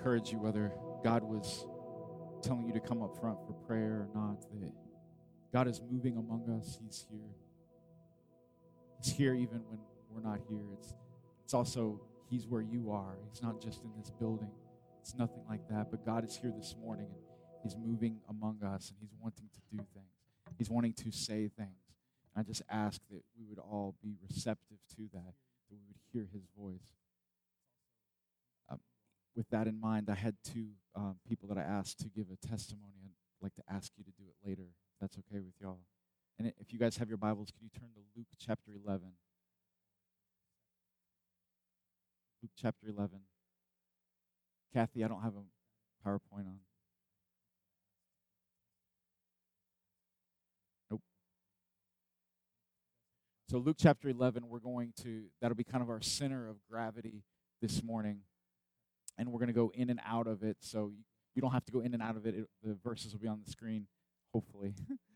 encourage you, whether God was telling you to come up front for prayer or not, that God is moving among us. He's here. He's here even when we're not here. It's also, He's where you are. He's not just in this building. It's nothing like that. But God is here this morning, and He's moving among us, and He's wanting to do things. He's wanting to say things. And I just ask that we would all be receptive to that we would hear His voice. With that in mind, I had two people that I asked to give a testimony. I'd like to ask you to do it later, if that's okay with y'all. And if you guys have your Bibles, could you turn to Luke chapter 11? Luke chapter 11. Kathy, I don't have a PowerPoint on. Nope. So Luke chapter 11, that'll be kind of our center of gravity this morning. And we're going to go in and out of it, so you don't have to go in and out of it. The verses will be on the screen, hopefully.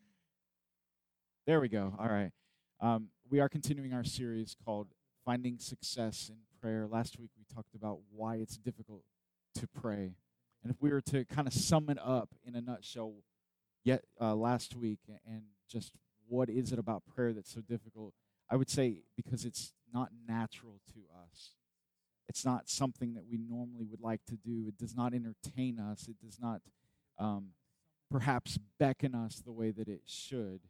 There we go. All right. We are continuing our series called Finding Success in Prayer. Last week we talked about why it's difficult to pray. And if we were to kind of sum it up in a nutshell last week and just what is it about prayer that's so difficult, I would say because it's not natural to us. It's not something that we normally would like to do. It does not entertain us. It does not perhaps beckon us the way that it should,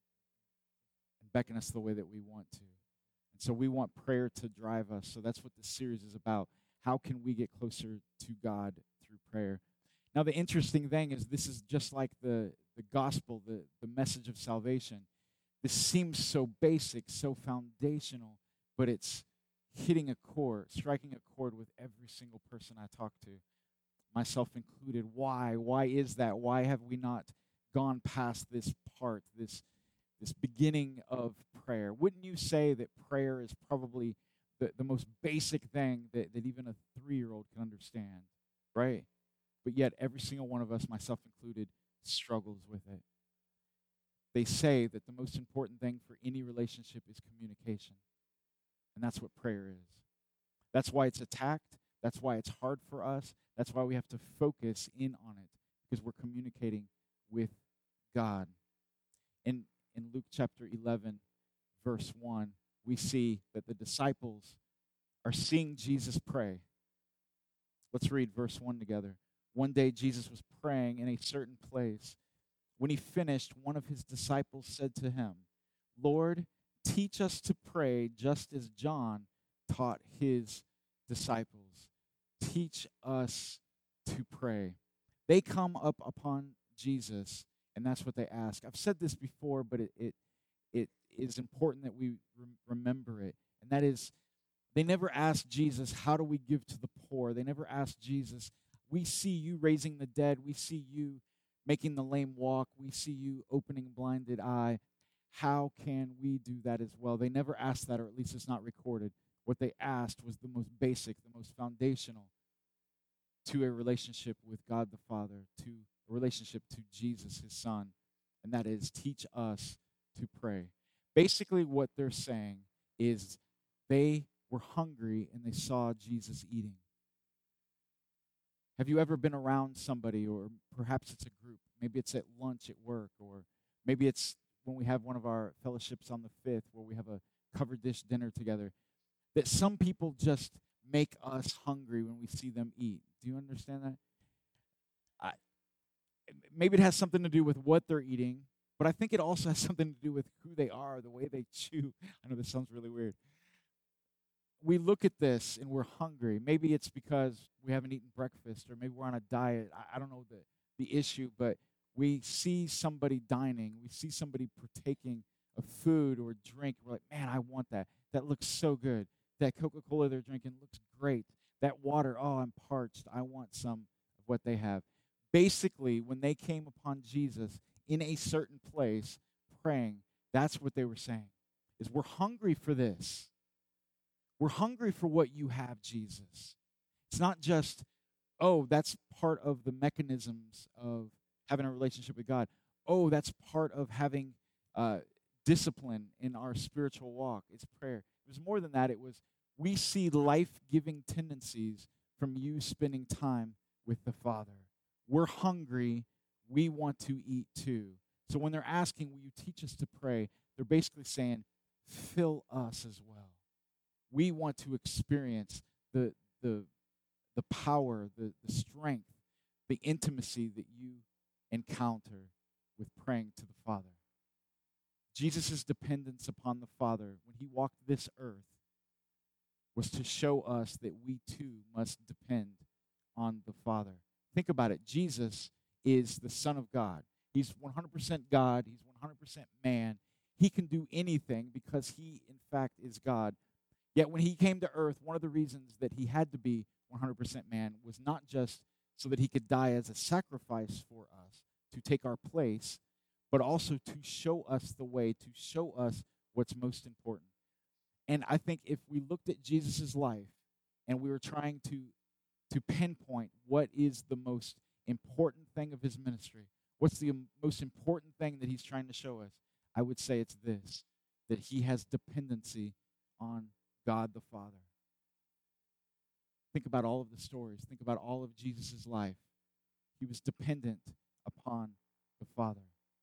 and beckon us the way that we want to. And so we want prayer to drive us. So that's what this series is about. How can we get closer to God through prayer? Now, the interesting thing is this is just like the gospel, the message of salvation. This seems so basic, so foundational, but it's striking a chord with every single person I talk to, myself included. Why? Why is that? Why have we not gone past this part, this beginning of prayer? Wouldn't you say that prayer is probably the most basic thing that even a 3-year-old can understand, right? But yet every single one of us, myself included, struggles with it. They say that the most important thing for any relationship is communication. And that's what prayer is. That's why it's attacked. That's why it's hard for us. That's why we have to focus in on it, because we're communicating with God. In Luke chapter 11, verse 1, we see that the disciples are seeing Jesus pray. Let's read verse 1 together. One day Jesus was praying in a certain place. When he finished, one of his disciples said to him, "Lord, teach us to pray just as John taught his disciples." Teach us to pray. They come up upon Jesus, and that's what they ask. I've said this before, but it is important that we remember it. And that is, they never asked Jesus, how do we give to the poor? They never asked Jesus, we see you raising the dead. We see you making the lame walk. We see you opening blinded eye. How can we do that as well? They never asked that, or at least it's not recorded. What they asked was the most basic, the most foundational to a relationship with God the Father, to a relationship to Jesus, his Son, and that is teach us to pray. Basically what they're saying is they were hungry and they saw Jesus eating. Have you ever been around somebody, or perhaps it's a group, maybe it's at lunch at work, or maybe it's when we have one of our fellowships on the 5th where we have a covered dish dinner together, that some people just make us hungry when we see them eat. Do you understand that? Maybe it has something to do with what they're eating, but I think it also has something to do with who they are, the way they chew. I know this sounds really weird. We look at this and we're hungry. Maybe it's because we haven't eaten breakfast, or maybe we're on a diet. I don't know the issue, but we see somebody dining. We see somebody partaking of food or drink. We're like, man, I want that. That looks so good. That Coca-Cola they're drinking looks great. That water, oh, I'm parched. I want some of what they have. Basically, when they came upon Jesus in a certain place praying, that's what they were saying, is we're hungry for this. We're hungry for what you have, Jesus. It's not just, oh, that's part of the mechanisms of having a relationship with God. Oh, that's part of having discipline in our spiritual walk. It's prayer. It was more than that. It was, we see life-giving tendencies from you spending time with the Father. We're hungry. We want to eat too. So when they're asking, will you teach us to pray? They're basically saying, fill us as well. We want to experience the power, the strength, the intimacy that you encounter with praying to the Father. Jesus' dependence upon the Father when he walked this earth was to show us that we too must depend on the Father. Think about it. Jesus is the Son of God. He's 100% God. He's 100% man. He can do anything because he, in fact, is God. Yet when he came to earth, one of the reasons that he had to be 100% man was not just so that he could die as a sacrifice for us to take our place, but also to show us the way, to show us what's most important. And I think if we looked at Jesus' life and we were trying to pinpoint what is the most important thing of his ministry, what's the most important thing that he's trying to show us, I would say it's this, that he has dependency on God the Father. Think about all of the stories. Think about all of Jesus' life. He was dependent upon the Father.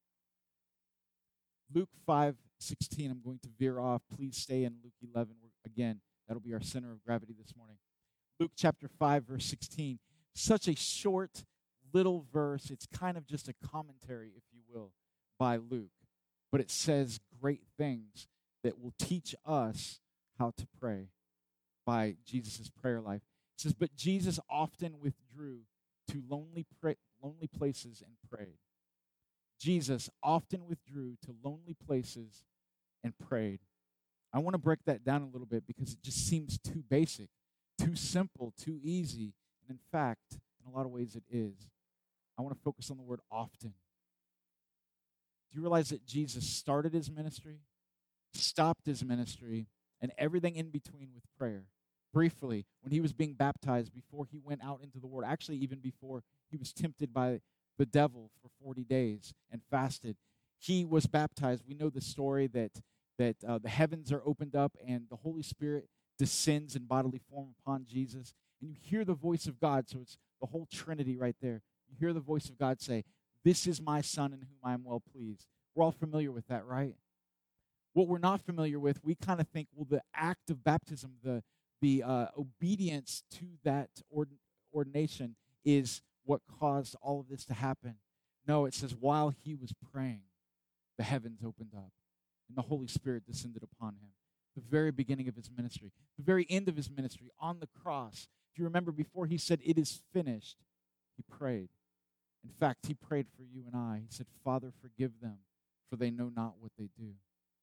Luke 5:16, I'm going to veer off. Please stay in Luke 11. Again, that'll be our center of gravity this morning. Luke chapter 5, verse 16. Such a short little verse. It's kind of just a commentary, if you will, by Luke. But it says great things that will teach us how to pray by Jesus' prayer life. It says, but Jesus often withdrew to lonely places and prayed. Jesus often withdrew to lonely places and prayed. I want to break that down a little bit because it just seems too basic, too simple, too easy. And in fact, in a lot of ways it is. I want to focus on the word often. Do you realize that Jesus started his ministry, stopped his ministry, and everything in between with prayer? Briefly, when he was being baptized, before he went out into the world, actually even before he was tempted by the devil for 40 days and fasted, he was baptized. We know the story that the heavens are opened up and the Holy Spirit descends in bodily form upon Jesus. And you hear the voice of God, so it's the whole Trinity right there. You hear the voice of God say, this is my Son in whom I am well pleased. We're all familiar with that, right? What we're not familiar with, we kind of think, well, the act of baptism, the obedience to that ordination is what caused all of this to happen. No, it says while he was praying, the heavens opened up and the Holy Spirit descended upon him. The very beginning of his ministry, the very end of his ministry on the cross. If you remember, before he said, it is finished, he prayed. In fact, he prayed for you and I. He said, Father, forgive them, for they know not what they do.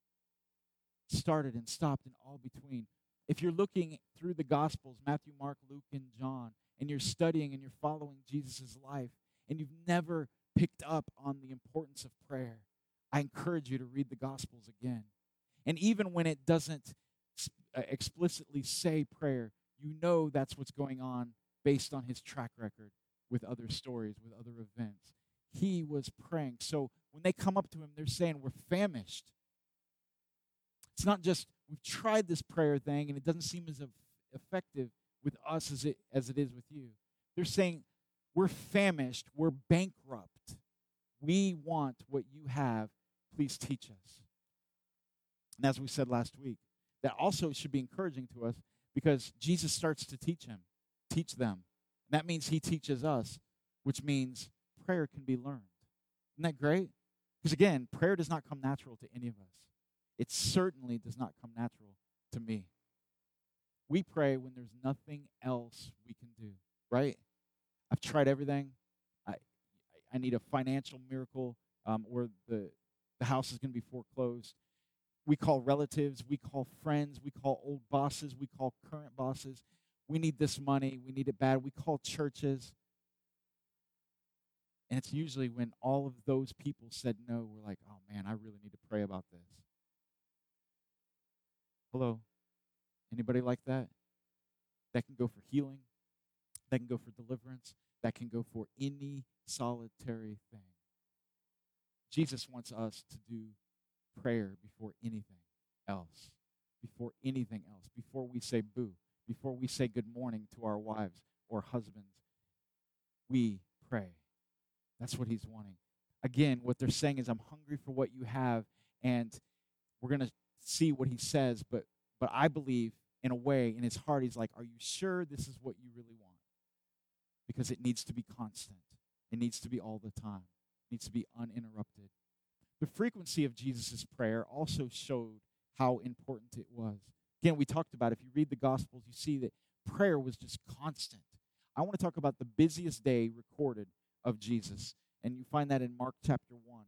Started and stopped and all between. If you're looking through the Gospels, Matthew, Mark, Luke, and John, and you're studying and you're following Jesus' life, and you've never picked up on the importance of prayer, I encourage you to read the Gospels again. And even when it doesn't explicitly say prayer, you know that's what's going on based on his track record with other stories, with other events. He was praying. So when they come up to him, they're saying, we're famished. It's not just we've tried this prayer thing and it doesn't seem as effective with us as it is with you. They're saying, we're famished, we're bankrupt. We want what you have. Please teach us. And as we said last week, that also should be encouraging to us because Jesus starts to teach them. And that means he teaches us, which means prayer can be learned. Isn't that great? Because again, prayer does not come natural to any of us. It certainly does not come natural to me. We pray when there's nothing else we can do, right? I've tried everything. I need a financial miracle or the house is going to be foreclosed. We call relatives, we call friends, we call old bosses, we call current bosses. We need this money, we need it bad. We call churches. And it's usually when all of those people said no, we're like, oh man, I really need to pray about this. Hello? Anybody like that? That can go for healing. That can go for deliverance. That can go for any solitary thing. Jesus wants us to do prayer before anything else. Before anything else. Before we say boo. Before we say good morning to our wives or husbands. we pray. That's what he's wanting. Again, what they're saying is, I'm hungry for what you have, and we're going to see what he says, but I believe, in a way, in his heart, he's like, are you sure this is what you really want? Because it needs to be constant. It needs to be all the time. It needs to be uninterrupted. The frequency of Jesus' prayer also showed how important it was. Again, we talked about, if you read the Gospels, you see that prayer was just constant. I want to talk about the busiest day recorded of Jesus, and you find that in Mark chapter 1.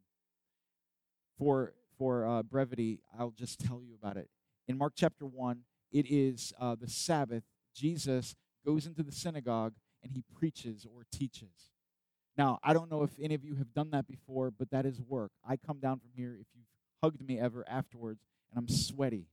For brevity, I'll just tell you about it. In Mark chapter 1, it is the Sabbath. Jesus goes into the synagogue and he preaches or teaches. Now, I don't know if any of you have done that before, but that is work. I come down from here, if you've hugged me ever afterwards, and I'm sweaty.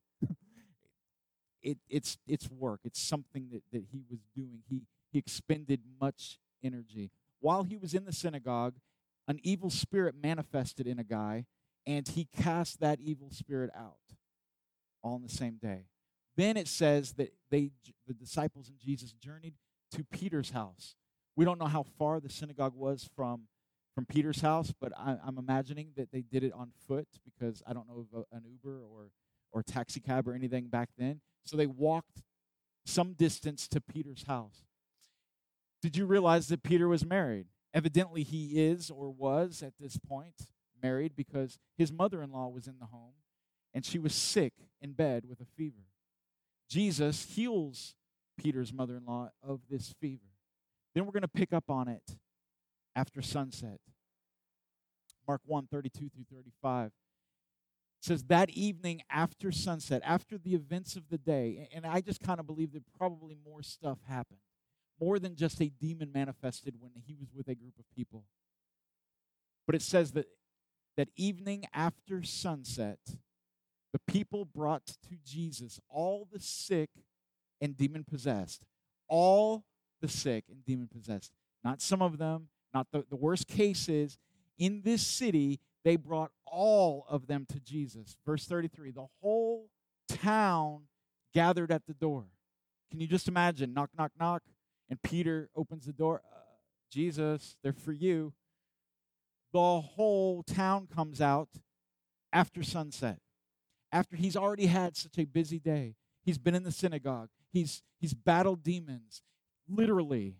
It's work. It's something that he was doing. He expended much energy. While he was in the synagogue, an evil spirit manifested in a guy, and he cast that evil spirit out all in the same day. Then it says that the disciples and Jesus journeyed to Peter's house. We don't know how far the synagogue was from Peter's house, but I'm imagining that they did it on foot, because I don't know of an Uber or taxi cab or anything back then. So they walked some distance to Peter's house. Did you realize that Peter was married? Evidently he is, or was at this point, married, because his mother-in-law was in the home and she was sick in bed with a fever. Jesus heals Peter's mother-in-law of this fever. Then we're going to pick up on it after sunset. Mark 1, 32 through 35. It says, that evening after sunset, after the events of the day, and I just kind of believe that probably more stuff happened. More than just a demon manifested when he was with a group of people. But it says that evening after sunset, the people brought to Jesus all the sick and demon-possessed. All the sick and demon-possessed. Not some of them, not the worst cases. In this city, they brought all of them to Jesus. Verse 33, the whole town gathered at the door. Can you just imagine? Knock, knock, knock. And Peter opens the door. Jesus, they're for you. The whole town comes out after sunset. After he's already had such a busy day. He's been in the synagogue. He's battled demons. Literally.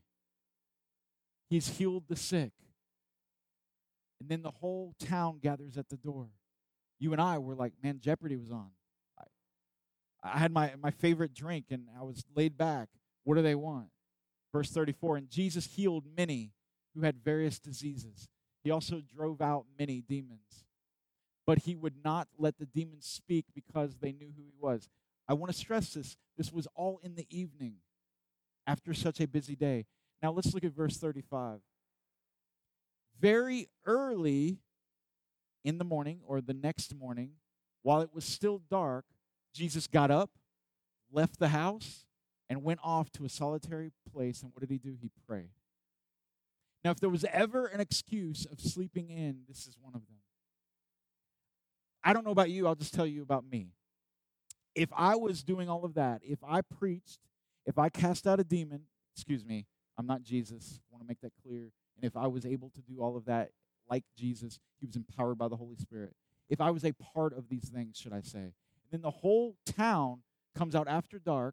He's healed the sick. And then the whole town gathers at the door. You and I were like, man, Jeopardy was on. I had my favorite drink, and I was laid back. What do they want? Verse 34, and Jesus healed many who had various diseases. He also drove out many demons. But he would not let the demons speak because they knew who he was. I want to stress this. This was all in the evening after such a busy day. Now let's look at verse 35. Very early in the morning, or the next morning, while it was still dark, Jesus got up, left the house, and went off to a solitary place. And what did he do? He prayed. Now, if there was ever an excuse of sleeping in, this is one of them. I don't know about you, I'll just tell you about me. If I was doing all of that, if I preached, if I cast out a demon, I'm not Jesus, I want to make that clear. And if I was able to do all of that like Jesus, he was empowered by the Holy Spirit. If I was a part of these things, should I say. And then the whole town comes out after dark.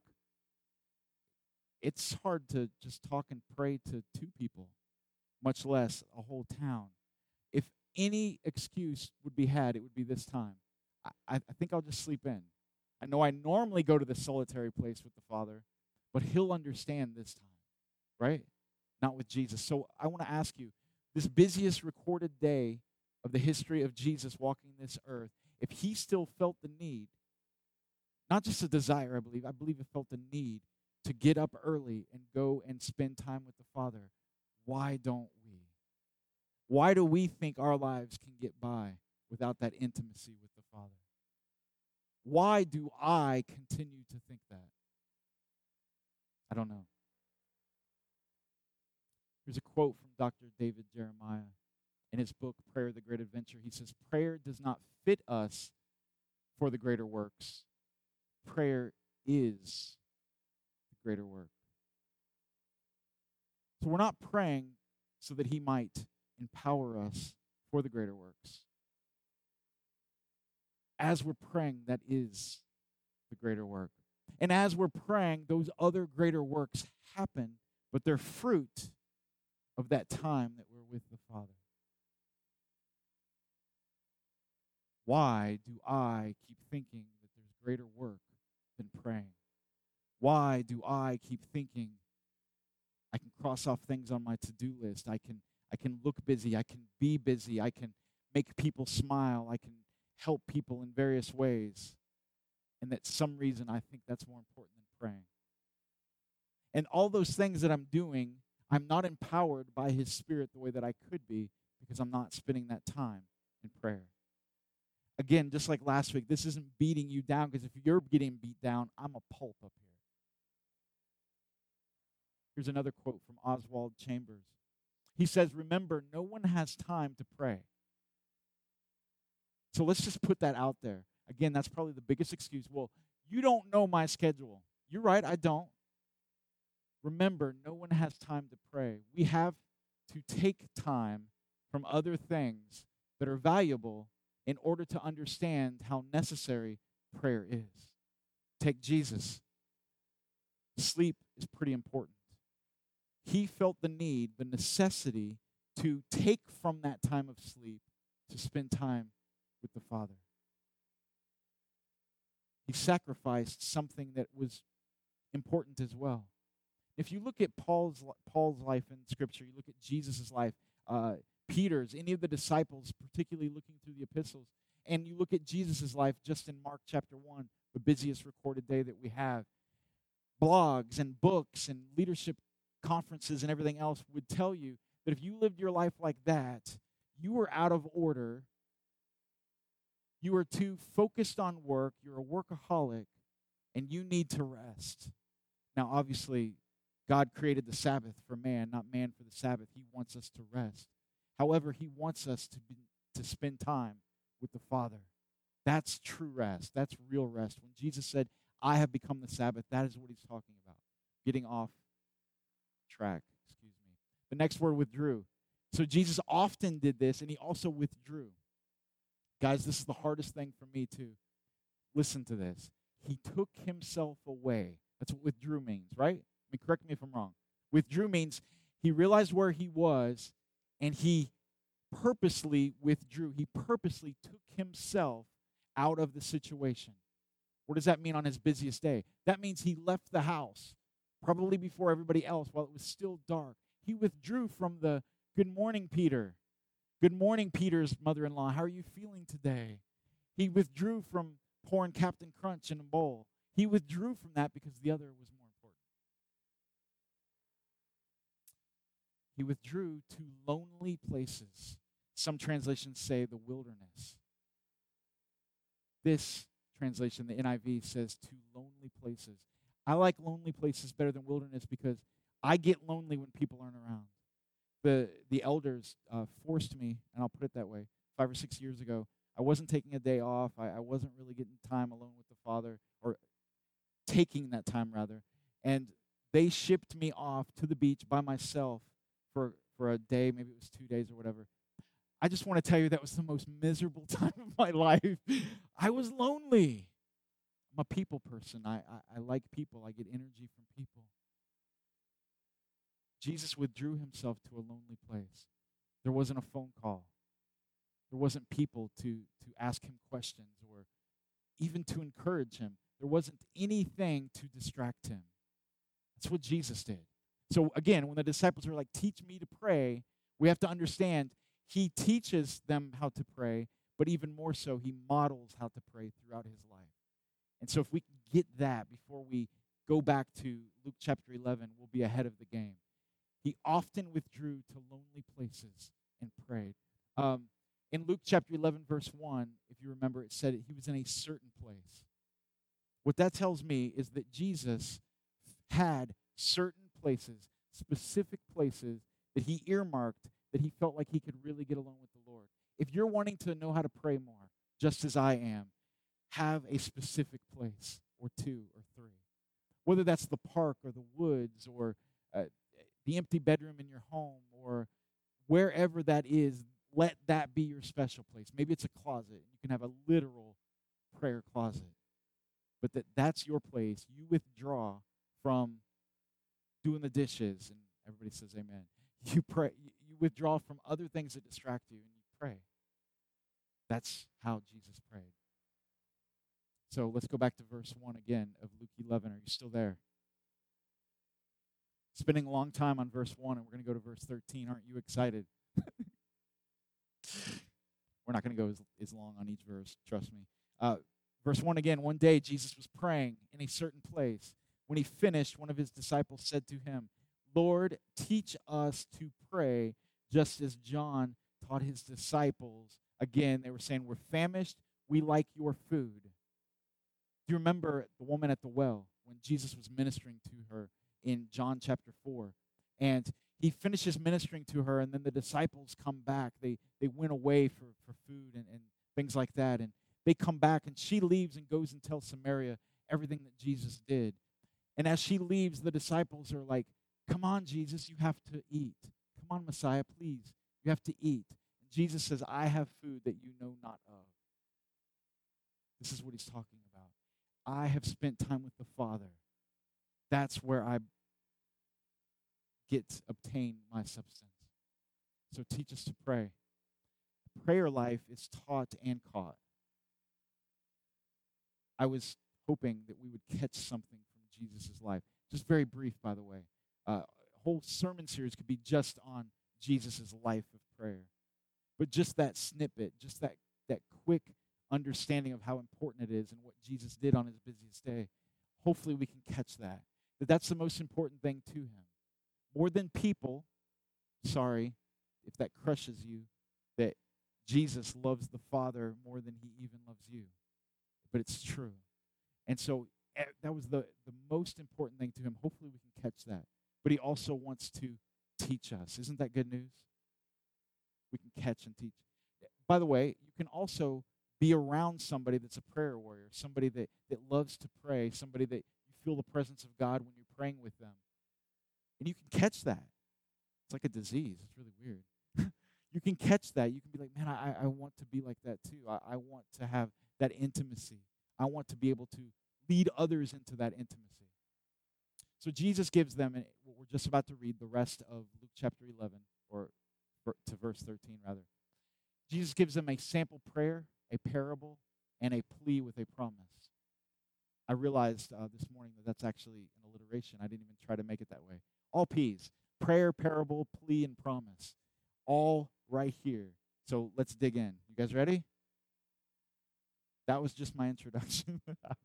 It's hard to just talk and pray to two people, much less a whole town. If any excuse would be had, it would be this time. I think I'll just sleep in. I know I normally go to the solitary place with the Father, but he'll understand this time, right? Not with Jesus. So I want to ask you, this busiest recorded day of the history of Jesus walking this earth, if he still felt the need, not just a desire, I believe he felt the need to get up early and go and spend time with the Father, why don't we? Why do we think our lives can get by without that intimacy with the Father? Why do I continue to think that? I don't know. Here's a quote from Dr. David Jeremiah in his book, Prayer, the Great Adventure. He says, prayer does not fit us for the greater works. Prayer is the greater work. So we're not praying so that he might empower us for the greater works. As we're praying, that is the greater work. And as we're praying, those other greater works happen, but they're fruit of that time that we're with the Father. Why do I keep thinking that there's greater work than praying? Why do I keep thinking I can cross off things on my to-do list? I can look busy. I can be busy. I can make people smile. I can help people in various ways. And that some reason I think that's more important than praying. And all those things that I'm doing, I'm not empowered by His Spirit the way that I could be because I'm not spending that time in prayer. Again, just like last week, this isn't beating you down, because if you're getting beat down, I'm a pulp up here. Here's another quote from Oswald Chambers. He says, "Remember, no one has time to pray." So let's just put that out there. Again, that's probably the biggest excuse. Well, you don't know my schedule. You're right, I don't. Remember, no one has time to pray. We have to take time from other things that are valuable in order to understand how necessary prayer is. Take Jesus. Sleep is pretty important. He felt the need, the necessity to take from that time of sleep to spend time with the Father. He sacrificed something that was important as well. If you look at Paul's life in Scripture, you look at Jesus' life, Peter's, any of the disciples, particularly looking through the epistles, and you look at Jesus' life just in Mark chapter 1, the busiest recorded day that we have, blogs and books and leadership conferences and everything else would tell you that if you lived your life like that, you were out of order, you are too focused on work, you're a workaholic, and you need to rest. Now, obviously, God created the Sabbath for man, not man for the Sabbath. He wants us to rest. However, He wants us to spend time with the Father. That's true rest. That's real rest. When Jesus said, "I have become the Sabbath," that is what He's talking about. Getting off track, The next word, withdrew. So Jesus often did this, and He also withdrew. Guys, this is the hardest thing for me too. Listen to this. He took Himself away. That's what withdrew means, right? I mean, correct me if I'm wrong. Withdrew means He realized where He was, and He purposely withdrew. He purposely took Himself out of the situation. What does that mean on His busiest day? That means He left the house, probably before everybody else, while it was still dark. He withdrew from the, "Good morning, Peter. Good morning, Peter's mother-in-law. How are you feeling today?" He withdrew from pouring Captain Crunch in a bowl. He withdrew from that because the other was more important. He withdrew to lonely places. Some translations say the wilderness. This translation, the NIV, says to lonely places. I like lonely places better than wilderness because I get lonely when people aren't around. The elders forced me, and I'll put it that way, 5 or 6 years ago. I wasn't taking a day off. I wasn't really getting time alone with the Father, or taking that time, rather. And they shipped me off to the beach by myself for a day, maybe it was 2 days or whatever. I just want to tell you that was the most miserable time of my life. I was lonely. I'm a people person. I like people. I get energy from people. Jesus withdrew Himself to a lonely place. There wasn't a phone call. There wasn't people to ask Him questions or even to encourage Him. There wasn't anything to distract Him. That's what Jesus did. So again, when the disciples were like, "Teach me to pray," we have to understand He teaches them how to pray, but even more so, He models how to pray throughout His life. And so if we can get that before we go back to Luke chapter 11, we'll be ahead of the game. He often withdrew to lonely places and prayed. In Luke chapter 11, verse 1, if you remember, it said He was in a certain place. What that tells me is that Jesus had certain places, specific places that He earmarked, that He felt like He could really get along with the Lord. If you're wanting to know how to pray more, just as I am, have a specific place or 2 or 3. Whether that's the park or the woods or the empty bedroom in your home or wherever that is, let that be your special place. Maybe it's a closet. You can have a literal prayer closet. But that's your place. You withdraw from doing the dishes, and everybody says amen. You pray. You withdraw from other things that distract you, and you pray. That's how Jesus prayed. So let's go back to verse 1 again of Luke 11. Are you still there? Spending a long time on verse 1, and we're going to go to verse 13. Aren't you excited? We're not going to go as long on each verse, trust me. Verse 1 again, one day Jesus was praying in a certain place. When he finished, one of his disciples said to him, Lord, teach us to pray, just as John taught his disciples. Again, they were saying, we're famished, we like your food. Do you remember the woman at the well when Jesus was ministering to her in John chapter 4? And he finishes ministering to her, and then the disciples come back. They went away for food and things like that. And they come back, and she leaves and goes and tells Samaria everything that Jesus did. And as she leaves, the disciples are like, come on, Jesus, you have to eat. Come on, Messiah, please. You have to eat. And Jesus says, I have food that you know not of. This is what he's talking about. I have spent time with the Father. That's where I obtain my substance. So teach us to pray. Prayer life is taught and caught. I was hoping that we would catch something from Jesus' life. Just very brief, by the way. A whole sermon series could be just on Jesus' life of prayer. But just that snippet, just that quick understanding of how important it is and what Jesus did on his busiest day, hopefully we can catch that. That's the most important thing to him. More than people, sorry if that crushes you, that Jesus loves the Father more than he even loves you. But it's true. And so that was the most important thing to him. Hopefully we can catch that. But he also wants to teach us. Isn't that good news? We can catch and teach. By the way, you can also be around somebody that's a prayer warrior, somebody that loves to pray, somebody that you feel the presence of God when you're praying with them. And you can catch that. It's like a disease. It's really weird. You can catch that. You can be like, man, I want to be like that too. I want to have that intimacy. I want to be able to lead others into that intimacy. So Jesus gives them, what we're just about to read, the rest of Luke chapter 11, or to verse 13 rather. Jesus gives them a sample prayer, a parable, and a plea with a promise. I realized this morning that that's actually an alliteration. I didn't even try to make it that way. All P's. Prayer, parable, plea, and promise. All right here. So let's dig in. You guys ready? That was just my introduction.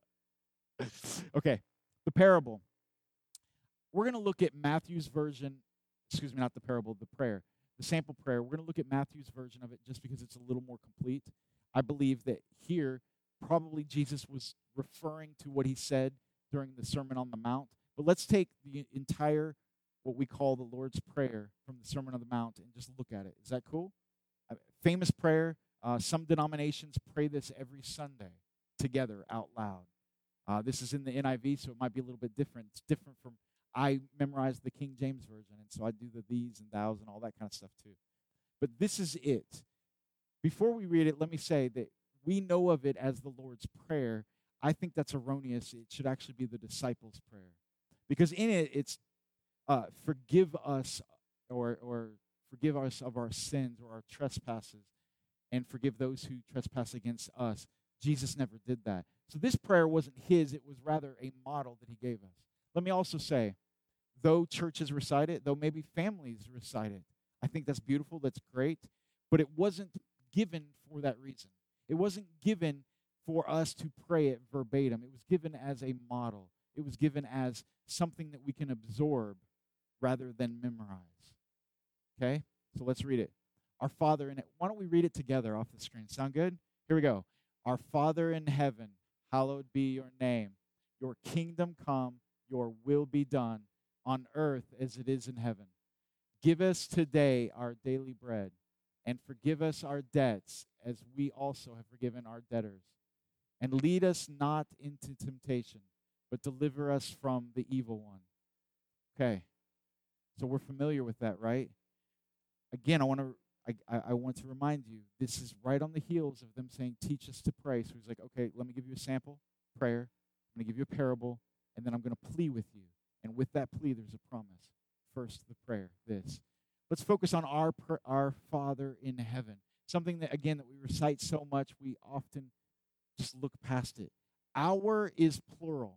Okay, the parable. We're going to look at Matthew's version, not the parable, the prayer, the sample prayer. We're going to look at Matthew's version of it just because it's a little more complete. I believe that here, probably Jesus was referring to what he said during the Sermon on the Mount. But let's take the entire, what we call the Lord's Prayer from the Sermon on the Mount and just look at it. Is that cool? Famous prayer. Some denominations pray this every Sunday together out loud. This is in the NIV, so it might be a little bit different. It's different from, I memorized the King James Version, and so I do the these and thous and all that kind of stuff too. But this is it. Before we read it, let me say that we know of it as the Lord's Prayer. I think that's erroneous. It should actually be the disciples' prayer. Because in it, it's forgive us or forgive us of our sins or our trespasses and forgive those who trespass against us. Jesus never did that. So this prayer wasn't his. It was rather a model that he gave us. Let me also say, though churches recite it, though maybe families recite it, I think that's beautiful, that's great, but it wasn't given for that reason. It wasn't given for us to pray it verbatim. It was given as a model. It was given as something that we can absorb rather than memorize. Okay? So let's read it. Our Father in it. Why don't we read it together off the screen? Sound good? Here we go. Our Father in heaven, hallowed be your name. Your kingdom come, your will be done, on earth as it is in heaven. Give us today our daily bread, and forgive us our debts as we also have forgiven our debtors. And lead us not into temptation, but deliver us from the evil one. Okay, so we're familiar with that, right? again, I want to remind you, this is right on the heels of them saying, teach us to pray. So he's like, okay, let me give you a sample prayer. I'm going to give you a parable, and then I'm going to plead with you. And with that plea, there's a promise. First, the prayer, this. Let's focus on our Father in heaven. Something that, again, that we recite so much, we often just look past it. Our is plural.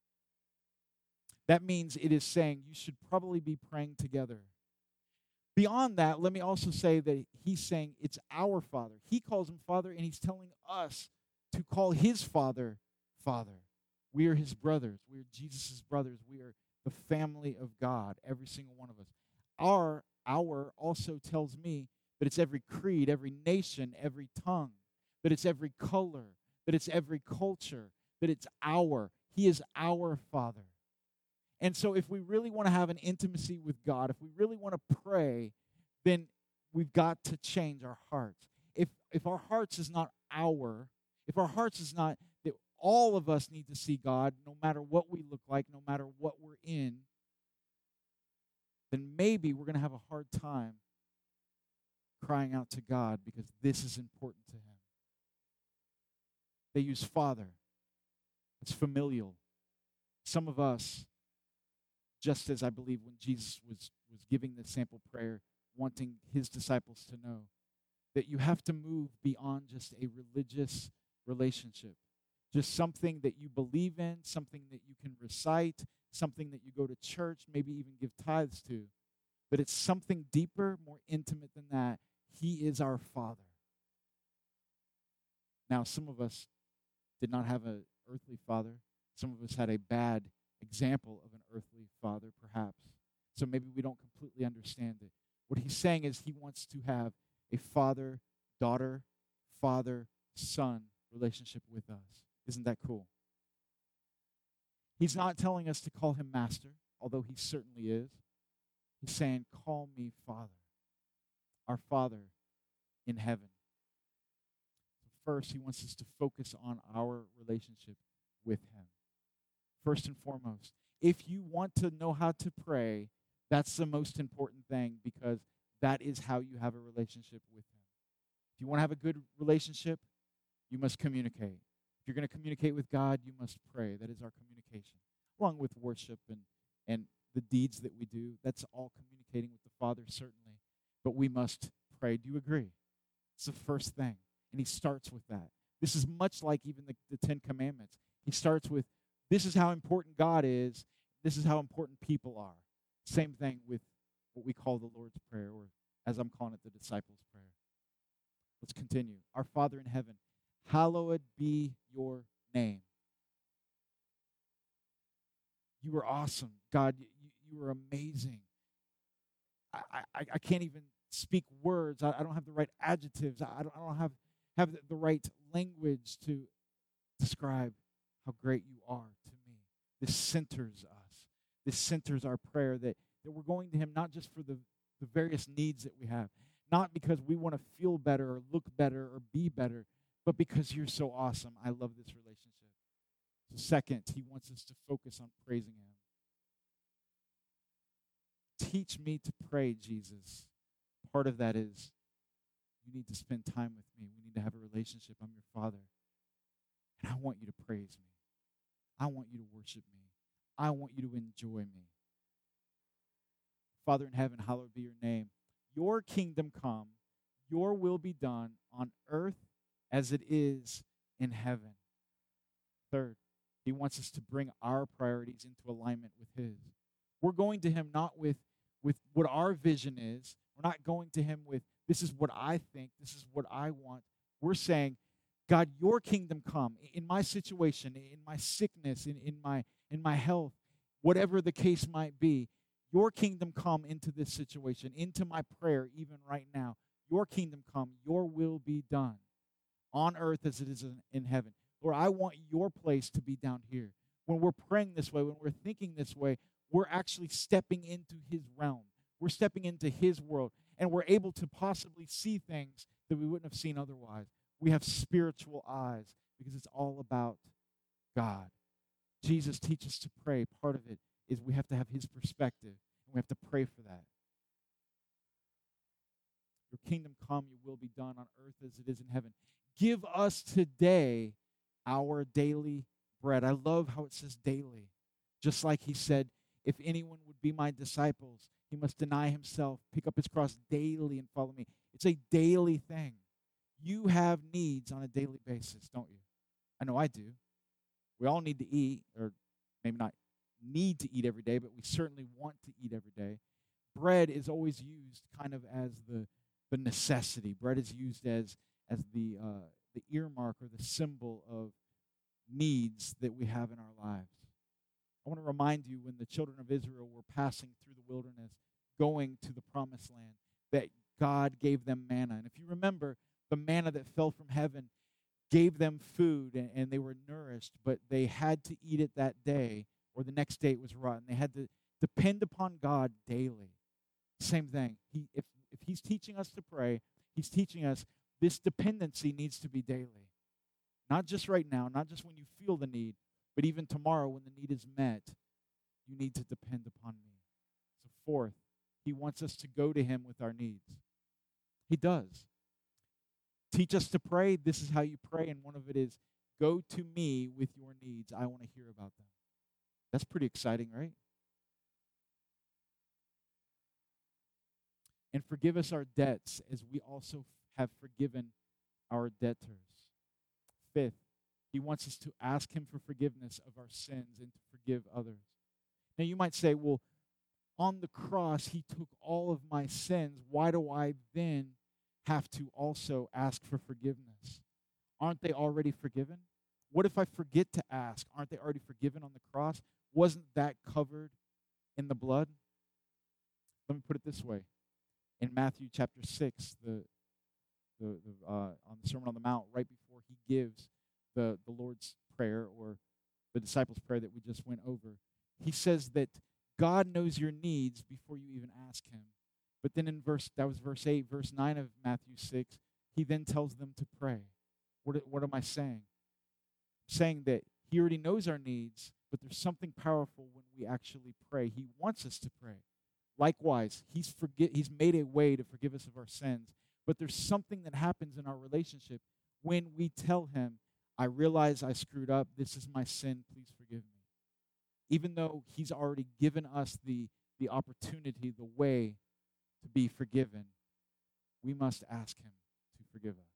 That means it is saying you should probably be praying together. Beyond that, let me also say that he's saying it's our Father. He calls him Father, and he's telling us to call his Father, Father. We are his brothers. We are Jesus' brothers. We are the family of God, every single one of us. Our also tells me that it's every creed, every nation, every tongue, that it's every color, that it's every culture, that it's our. He is our Father. And so if we really want to have an intimacy with God, if we really want to pray, then we've got to change our hearts. If our hearts is not if our hearts is not that all of us need to see God, no matter what we look like, no matter what we're in, then maybe we're going to have a hard time crying out to God because this is important to him. They use Father. It's familial. Some of us, just as I believe when Jesus was giving the sample prayer, wanting his disciples to know that you have to move beyond just a religious relationship, just something that you believe in, something that you can recite, something that you go to church, maybe even give tithes to. But it's something deeper, more intimate than that. He is our Father. Now, some of us did not have an earthly father. Some of us had a bad example of an earthly father, perhaps. So maybe we don't completely understand it. What he's saying is he wants to have a father-daughter, father-son relationship with us. Isn't that cool? He's not telling us to call him master, although he certainly is. He's saying, call me Father, our Father in heaven. First, he wants us to focus on our relationship with him. First and foremost, if you want to know how to pray, that's the most important thing because that is how you have a relationship with him. If you want to have a good relationship, you must communicate. If you're going to communicate with God, you must pray. That is our communication, along with worship and the deeds that we do. That's all communicating with the Father, certainly. But we must pray. Do you agree? It's the first thing. And he starts with that. This is much like even the Ten Commandments. He starts with, this is how important God is. This is how important people are. Same thing with what we call the Lord's Prayer, or as I'm calling it, the Disciples' Prayer. Let's continue. Our Father in heaven, hallowed be your name. You are awesome. God, you are amazing. I can't even speak words. I don't have the right adjectives. I don't have the right language to describe how great you are to me. This centers us. This centers our prayer that we're going to him not just for the various needs that we have, not because we want to feel better or look better or be better, but because you're so awesome. I love this relationship. So second, he wants us to focus on praising him. Teach me to pray, Jesus. Part of that is you need to spend time with me. We need to have a relationship. I'm your Father. And I want you to praise me. I want you to worship me. I want you to enjoy me. Father in heaven, hallowed be your name. Your kingdom come, your will be done on earth as it is in heaven. Third, he wants us to bring our priorities into alignment with his. We're going to him not with what our vision is. We're not going to him with, this is what I think, this is what I want. We're saying, God, your kingdom come in my situation, in my sickness, in my health, whatever the case might be. Your kingdom come into this situation, into my prayer even right now. Your kingdom come, your will be done on earth as it is in heaven. Lord, I want your place to be down here. When we're praying this way, when we're thinking this way, we're actually stepping into his realm. We're stepping into his world, and we're able to possibly see things that we wouldn't have seen otherwise. We have spiritual eyes because it's all about God. Jesus teaches us to pray. Part of it is we have to have his perspective, and we have to pray for that. Your kingdom come, your will be done on earth as it is in heaven. Give us today our daily bread. I love how it says daily. Just like he said, if anyone would be my disciples, he must deny himself, pick up his cross daily and follow me. It's a daily thing. You have needs on a daily basis, don't you? I know I do. We all need to eat, or maybe not need to eat every day, but we certainly want to eat every day. Bread is always used kind of as the necessity. Bread is used as the earmark or the symbol of needs that we have in our lives. I want to remind you, when the children of Israel were passing through the wilderness, going to the promised land, that God gave them manna. And if you remember, the manna that fell from heaven gave them food, and they were nourished, but they had to eat it that day, or the next day it was rotten. They had to depend upon God daily. Same thing. If he's teaching us to pray, he's teaching us this dependency needs to be daily. Not just right now, not just when you feel the need, but even tomorrow when the need is met, you need to depend upon me. So fourth, he wants us to go to him with our needs. He does. Teach us to pray. This is how you pray, and one of it is, go to me with your needs. I want to hear about them. That's pretty exciting, right? And forgive us our debts as we also have forgiven our debtors. Fifth, he wants us to ask him for forgiveness of our sins and to forgive others. Now you might say, well, on the cross, he took all of my sins. Why do I then have to also ask for forgiveness? Aren't they already forgiven? What if I forget to ask? Aren't they already forgiven on the cross? Wasn't that covered in the blood? Let me put it this way. In Matthew chapter 6, on the Sermon on the Mount, right before he gives the Lord's Prayer, or the disciples' prayer that we just went over, he says that God knows your needs before you even ask him. But then verse 8, verse 9 of Matthew 6, he then tells them to pray. What am I saying? I'm saying that he already knows our needs, but there's something powerful when we actually pray. He wants us to pray. Likewise, he's made a way to forgive us of our sins. But there's something that happens in our relationship when we tell him, I realize I screwed up. This is my sin. Please forgive me. Even though he's already given us the opportunity, the way to be forgiven, we must ask him to forgive us.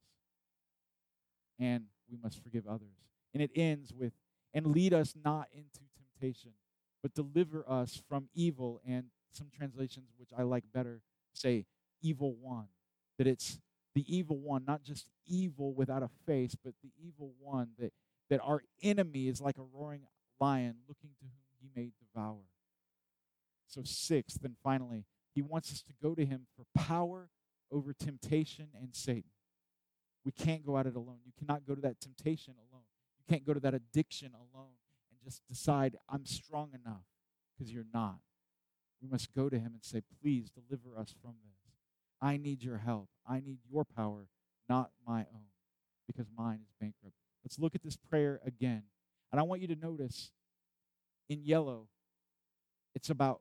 And we must forgive others. And it ends with, and lead us not into temptation, but deliver us from evil. And some translations, which I like better, say evil one. That it's the evil one, not just evil without a face, but the evil one, that our enemy is like a roaring lion looking to whom he may devour. So sixth and finally, he wants us to go to him for power over temptation and Satan. We can't go at it alone. You cannot go to that temptation alone. You can't go to that addiction alone and just decide, I'm strong enough, because you're not. We must go to him and say, please deliver us from this. I need your help. I need your power, not my own, because mine is bankrupt. Let's look at this prayer again. And I want you to notice in yellow, it's about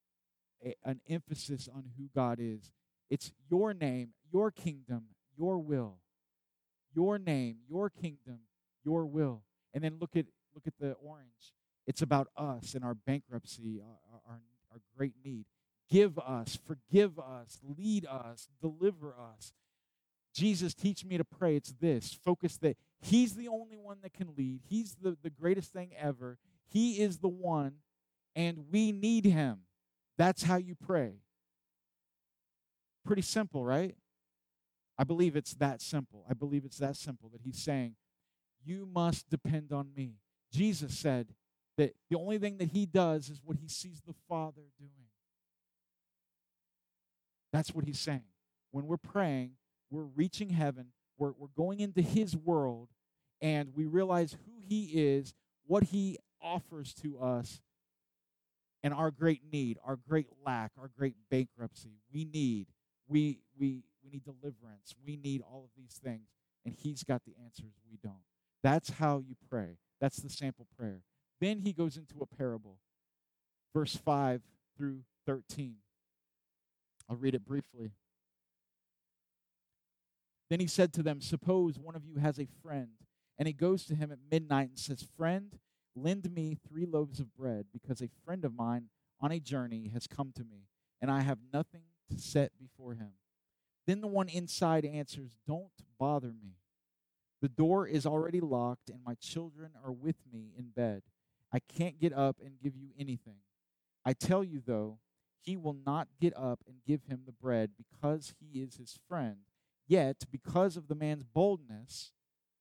an emphasis on who God is. It's your name, your kingdom, your will. Your name, your kingdom, your will. And then look at the orange. It's about us and our bankruptcy, our great need. Give us, forgive us, lead us, deliver us. Jesus, teach me to pray. It's this. Focus that he's the only one that can lead. He's the greatest thing ever. He is the one, and we need him. That's how you pray. Pretty simple, right? I believe it's that simple. I believe it's that simple that he's saying, you must depend on me. Jesus said that the only thing that he does is what he sees the Father doing. That's what he's saying. When we're praying, we're reaching heaven, we're going into his world, and we realize who he is, what he offers to us, and our great need, our great lack, our great bankruptcy. We need deliverance. We need all of these things, and he's got the answers. We don't. That's how you pray. That's the sample prayer. Then he goes into a parable, verse 5 through 13. I'll read it briefly. Then he said to them, suppose one of you has a friend, and he goes to him at midnight and says, friend, lend me 3 loaves of bread, because a friend of mine on a journey has come to me, and I have nothing to set before him. Then the one inside answers, don't bother me. The door is already locked, and my children are with me in bed. I can't get up and give you anything. I tell you, though, he will not get up and give him the bread because he is his friend. Yet, because of the man's boldness,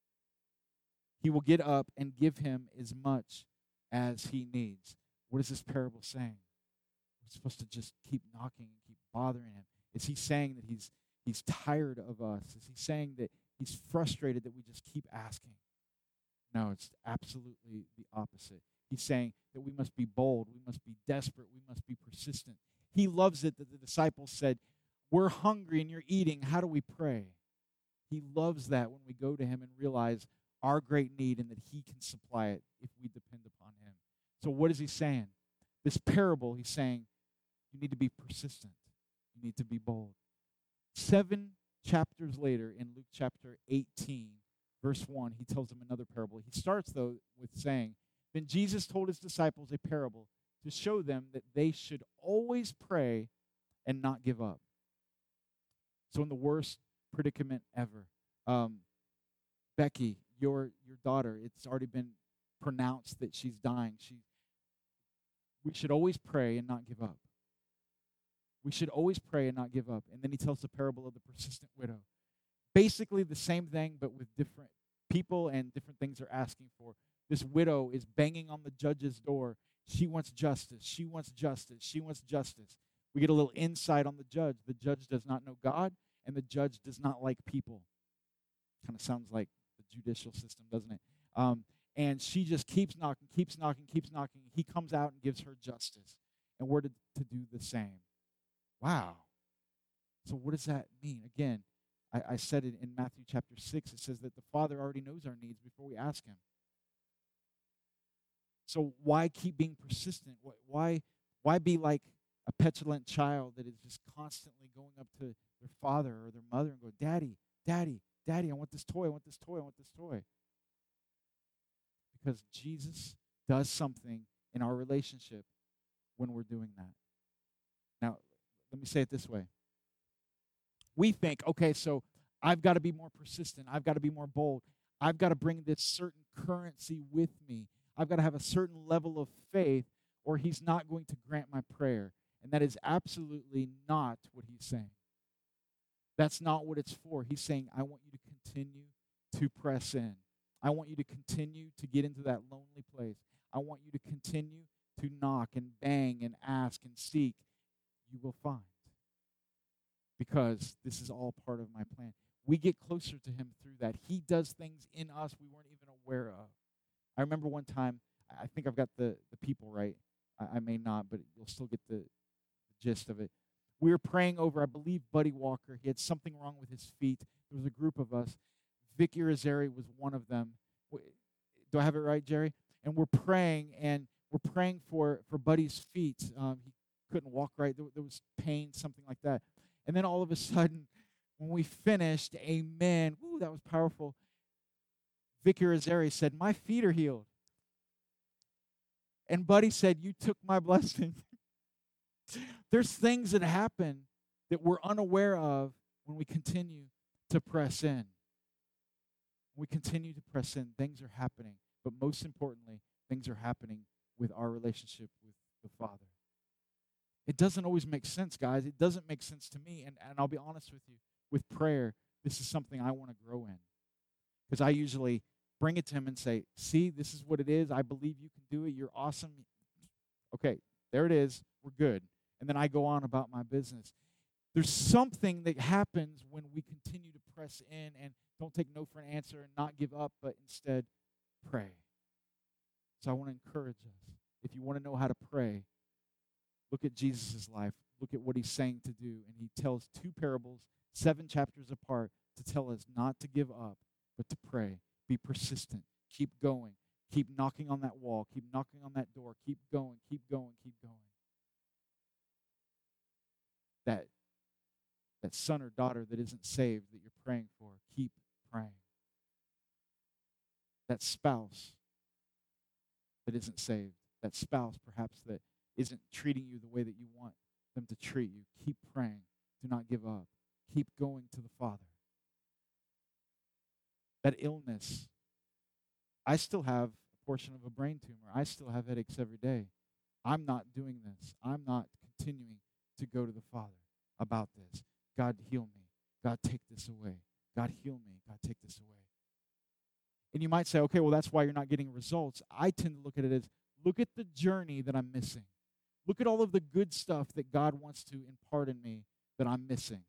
he will get up and give him as much as he needs. What is this parable saying? We're supposed to just keep knocking and keep bothering him. Is he saying that he's tired of us? Is he saying that he's frustrated that we just keep asking? No, it's absolutely the opposite. He's saying that we must be bold, we must be desperate, we must be persistent. He loves it that the disciples said, we're hungry and you're eating. How do we pray? He loves that when we go to him and realize our great need and that he can supply it if we depend upon him. So what is he saying? This parable, he's saying, you need to be persistent. You need to be bold. 7 chapters later, in Luke chapter 18, verse 1, he tells them another parable. He starts, though, with saying, then Jesus told his disciples a parable to show them that they should always pray and not give up. So in the worst predicament ever, Becky, your daughter, it's already been pronounced that she's dying. We should always pray and not give up. We should always pray and not give up. And then he tells the parable of the persistent widow. Basically the same thing, but with different people and different things they're asking for. This widow is banging on the judge's door. She wants justice. She wants justice. She wants justice. We get a little insight on the judge. The judge does not know God, and the judge does not like people. Kind of sounds like the judicial system, doesn't it? And she just keeps knocking, keeps knocking, keeps knocking. He comes out and gives her justice. And we're to do the same. Wow. So what does that mean? Again, I said it in Matthew chapter 6. It says that the Father already knows our needs before we ask him. So why keep being persistent? Why be like a petulant child that is just constantly going up to their father or their mother and go, Daddy, Daddy, Daddy, I want this toy, I want this toy, I want this toy. Because Jesus does something in our relationship when we're doing that. Now, let me say it this way. We think, okay, so I've got to be more persistent. I've got to be more bold. I've got to bring this certain currency with me. I've got to have a certain level of faith or he's not going to grant my prayer. And that is absolutely not what he's saying. That's not what it's for. He's saying, I want you to continue to press in. I want you to continue to get into that lonely place. I want you to continue to knock and bang and ask and seek. You will find. Because this is all part of my plan. We get closer to him through that. He does things in us we weren't even aware of. I remember one time, I think I've got the people right. I may not, but you'll still get the gist of it. We were praying over, I believe, Buddy Walker. He had something wrong with his feet. There was a group of us. Vicky Rosari was one of them. Do I have it right, Jerry? And we're praying for Buddy's feet. He couldn't walk right. There was pain, something like that. And then all of a sudden, when we finished, amen, woo, that was powerful. Vicky Rosari said, my feet are healed. And Buddy said, you took my blessing. There's things that happen that we're unaware of when we continue to press in. When we continue to press in, things are happening. But most importantly, things are happening with our relationship with the Father. It doesn't always make sense, guys. It doesn't make sense to me. And I'll be honest with you, with prayer, this is something I want to grow in. Because I usually bring it to him and say, see, this is what it is. I believe you can do it. You're awesome. Okay, there it is. We're good. And then I go on about my business. There's something that happens when we continue to press in and don't take no for an answer and not give up, but instead pray. So I want to encourage us. If you want to know how to pray, look at Jesus' life. Look at what he's saying to do. And he tells 2 parables, 7 chapters apart, to tell us not to give up, but to pray. Be persistent. Keep going. Keep knocking on that wall. Keep knocking on that door. Keep going. Keep going. Keep going. That son or daughter that isn't saved, that you're praying for, keep praying. That spouse that isn't saved, that spouse perhaps that isn't treating you the way that you want them to treat you, keep praying. Do not give up. Keep going to the Father. That illness, I still have a portion of a brain tumor. I still have headaches every day. I'm not doing this. I'm not continuing to go to the Father about this. God, heal me. God, take this away. God, heal me. God, take this away. And you might say, okay, well, that's why you're not getting results. I tend to look at it as, look at the journey that I'm missing. Look at all of the good stuff that God wants to impart in me that I'm missing.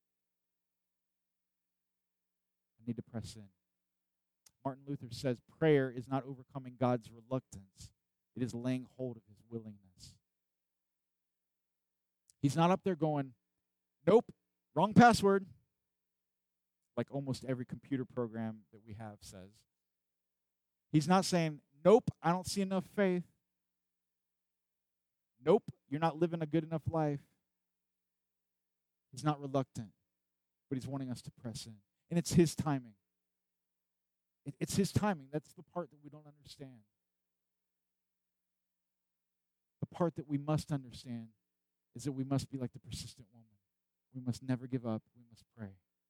I need to press in. Martin Luther says, prayer is not overcoming God's reluctance. It is laying hold of his willingness. He's not up there going, nope, wrong password, like almost every computer program that we have says. He's not saying, nope, I don't see enough faith. Nope, you're not living a good enough life. He's not reluctant, but he's wanting us to press in. And it's his timing. It's his timing. That's the part that we don't understand. The part that we must understand is that we must be like the persistent woman. We must never give up. We must pray.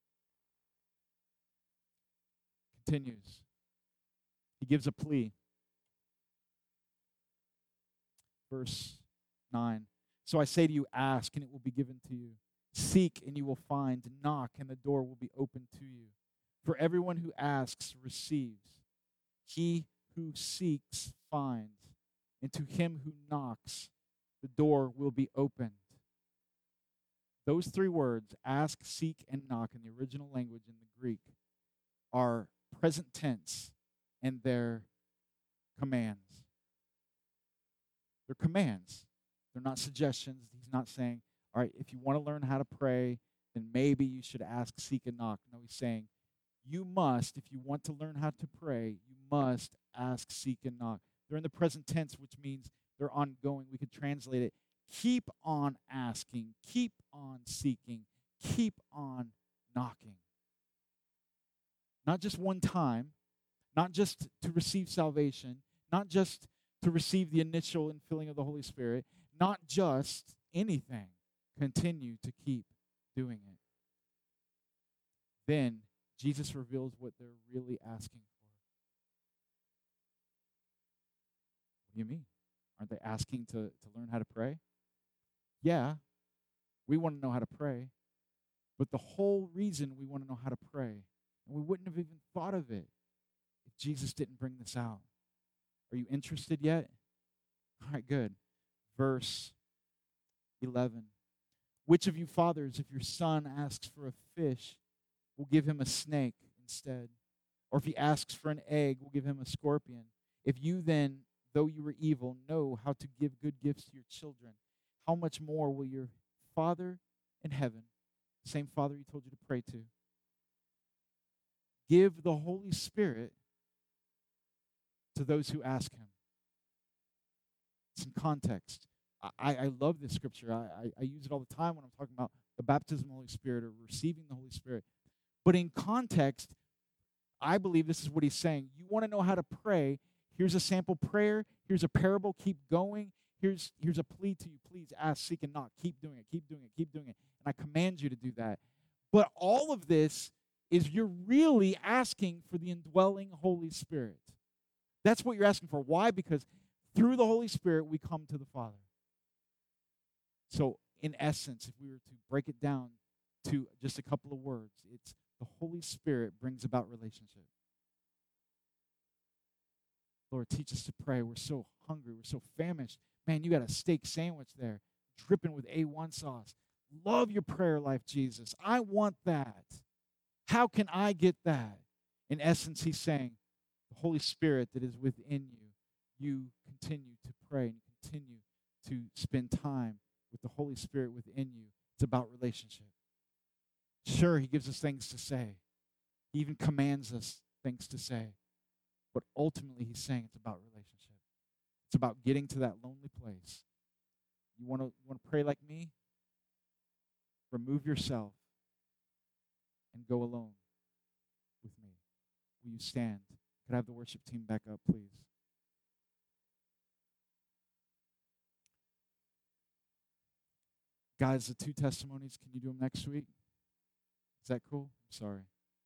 Continues. He gives a plea. Verse 9. So I say to you, ask, and it will be given to you. Seek, and you will find. Knock, and the door will be opened to you. For everyone who asks receives. He who seeks finds. And to him who knocks, the door will be opened. Those three words, ask, seek, and knock, in the original language in the Greek, are present tense, and they're commands. They're commands. They're not suggestions. He's not saying, all right, if you want to learn how to pray, then maybe you should ask, seek, and knock. No, he's saying, you must, if you want to learn how to pray, you must ask, seek, and knock. They're in the present tense, which means they're ongoing. We could translate it, keep on asking, keep on seeking, keep on knocking. Not just one time, not just to receive salvation, not just to receive the initial infilling of the Holy Spirit, not just anything. Continue to keep doing it. Then Jesus reveals what they're really asking for. What do you mean? Aren't they asking to learn how to pray? Yeah, we want to know how to pray. But the whole reason we want to know how to pray, and we wouldn't have even thought of it if Jesus didn't bring this out. Are you interested yet? All right, good. Verse 11. Which of you fathers, if your son asks for a fish, will give him a snake instead? Or if he asks for an egg, will give him a scorpion? If you then, though you are evil, know how to give good gifts to your children, how much more will your Father in heaven, the same Father he told you to pray to, give the Holy Spirit to those who ask him? It's in context. I love this scripture. I use it all the time when I'm talking about the baptism of the Holy Spirit or receiving the Holy Spirit. But in context, I believe this is what he's saying. You want to know how to pray. Here's a sample prayer. Here's a parable. Keep going. Here's a plea to you. Please ask, seek, and knock. Keep doing it. Keep doing it. Keep doing it. And I command you to do that. But all of this is you're really asking for the indwelling Holy Spirit. That's what you're asking for. Why? Because through the Holy Spirit, we come to the Father. So, in essence, if we were to break it down to just a couple of words, it's the Holy Spirit brings about relationship. Lord, teach us to pray. We're so hungry. We're so famished. Man, you got a steak sandwich there, dripping with A1 sauce. Love your prayer life, Jesus. I want that. How can I get that? In essence, he's saying, the Holy Spirit that is within you, you continue to pray and you continue to spend time with the Holy Spirit within you. It's about relationship. Sure, he gives us things to say. He even commands us things to say. But ultimately, he's saying it's about relationship. It's about getting to that lonely place. You want to pray like me? Remove yourself and go alone. will you stand? Could I have the worship team back up, please? Guys, the 2 testimonies, can you do them next week? Is that cool? I'm sorry.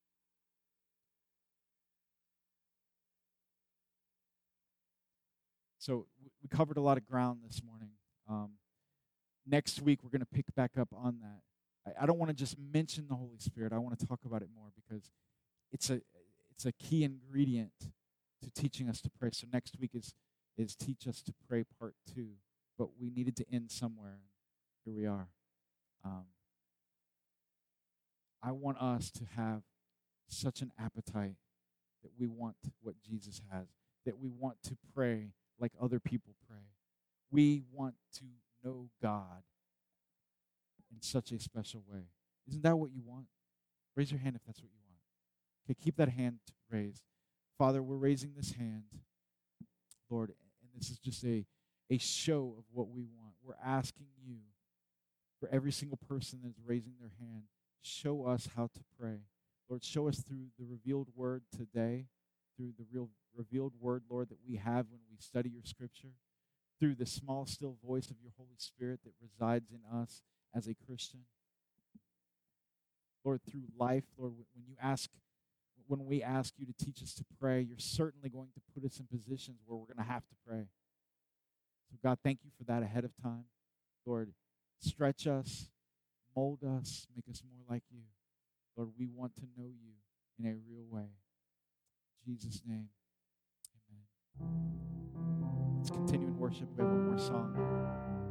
So we covered a lot of ground this morning. Next week, we're going to pick back up on that. I don't want to just mention the Holy Spirit. I want to talk about it more because it's a key ingredient to teaching us to pray. So next week is Teach Us to Pray Part 2. But we needed to end somewhere. Here we are. I want us to have such an appetite that we want what Jesus has, that we want to pray like other people pray. We want to know God in such a special way. Isn't that what you want? Raise your hand if that's what you want. Okay, keep that hand raised. Father, we're raising this hand, Lord, and this is just a show of what we want. We're asking you, for every single person that's raising their hand, show us how to pray. Lord, show us through the revealed word today, through the real revealed word, Lord, that we have when we study your scripture, through the small, still voice of your Holy Spirit that resides in us as a Christian. Lord, through life, Lord, when we ask you to teach us to pray, you're certainly going to put us in positions where we're going to have to pray. So God, thank you for that ahead of time. Lord, stretch us, mold us, make us more like you. Lord, we want to know you in a real way. In Jesus' name, amen. Let's continue in worship. We have one more song.